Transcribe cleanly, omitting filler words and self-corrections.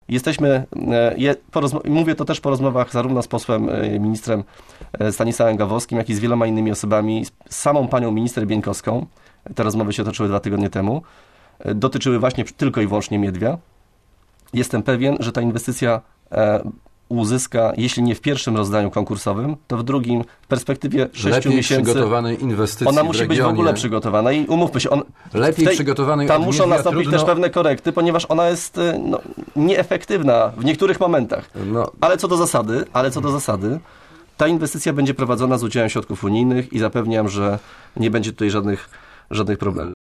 Jesteśmy, mówię to też po rozmowach zarówno z posłem, ministrem Stanisławem Gawłowskim, jak i z wieloma innymi osobami, z samą panią minister Bieńkowską. Te rozmowy się toczyły 2 tygodnie temu. Dotyczyły właśnie tylko i wyłącznie Miedwia. Jestem pewien, że ta inwestycja uzyska, jeśli nie w pierwszym rozdaniu konkursowym, to w drugim, w perspektywie 6 miesięcy. Przygotowanej inwestycji ona musi być w ogóle przygotowana i umówmy się. Przygotowanej tam muszą nastąpić też pewne korekty, ponieważ ona jest nieefektywna w niektórych momentach. Ale co do zasady, ta inwestycja będzie prowadzona z udziałem środków unijnych i zapewniam, że nie będzie tutaj żadnych problemów.